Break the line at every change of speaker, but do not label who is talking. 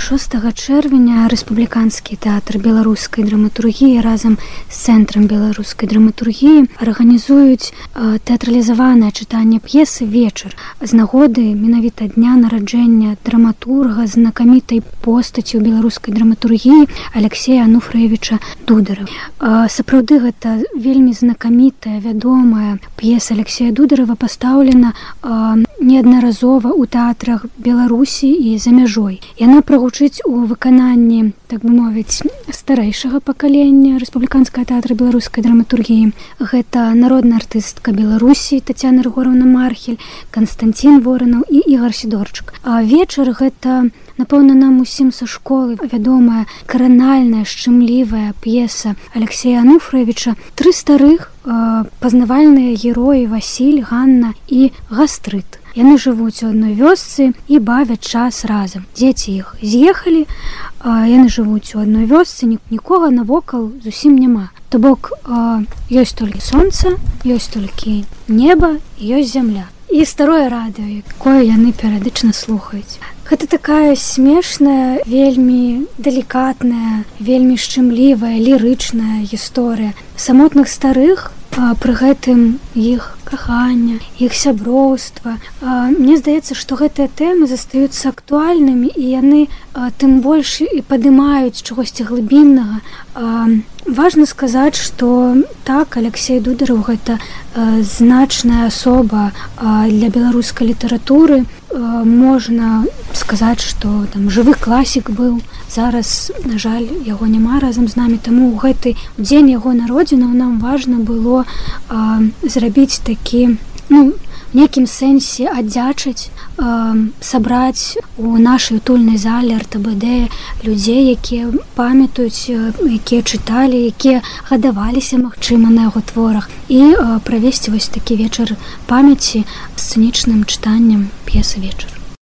6 чэрвеня рэспубліканскі тэатр беларускай драматургіі разам з цэнтрам беларускай драматургіі арганізуюць тэатралізаванае чытанне п'есы «Вечар» з нагоды менавіта дня нараджэння драматурга знакамітай постаці ў беларускай драматургіі Алексея Ануфрыевіча Дударова. Сапраўды гэта вельмі знакамітая, вядомая п'еса Алексея Дударова, пастаўлена неаднаразова ў тэатрах Беларусі і за мяжой. Яна прагучыць у выкананні, так бы мовіць, старэйшага пакалення рэспубліканскага тэатра беларускай драматургіі. Гэта народная артыстка Беларусі Тацяна Рыгоровна Мархель, Канстантин Воранаў і Ігор Сідорчык. А «Вечар» гэта, напэўна, нам усім са школы вядомая каранальная, шчымлівая п'еса Алексея Ануфрыевіча. Тры старых пазнавальныя героі Васіль, Ганна і Гастрыт. Яны жывуць у адной вёсцы і бавяць час разам. Дзеці іх з'ехалі, яны жывуць у адной вёсцы, нікога навокал зусім няма. То бок ёсць толькі сонца, ёсць толькі неба і ёсць зямля. І старое радыё, якое яны перыядычна слухаюць. Гэта такая смешная, вельмі далікатная, вельмі шчымлівая, лірычная гісторыя самотных старых, пры гэтым іх кахання, іх сяброўства. Мне здаецца, што гэтыя тэмы застаюцца актуальнымі, і яны тым больш і падымаюць чагосьці глыбіннага. Важна сказаць, што так, Алексей Дударов – гэта значная асоба для беларускай літаратуры. Можна сказаць, што там жывы класік быў. Зараз, на жаль, яго няма разам з намі, таму ў гэты дзень яго народзінаў нам важна было зрабіць такі, в нейкім сэнсе аддзячыць, сабраць у нашай утульнай зале РТБД людзей, якія памятаюць, якія чыталі, якія гадаваліся, магчыма, на яго творах, і правесці вось такі вечар памяці сцэнічным чытаннем п'есы «Вечар».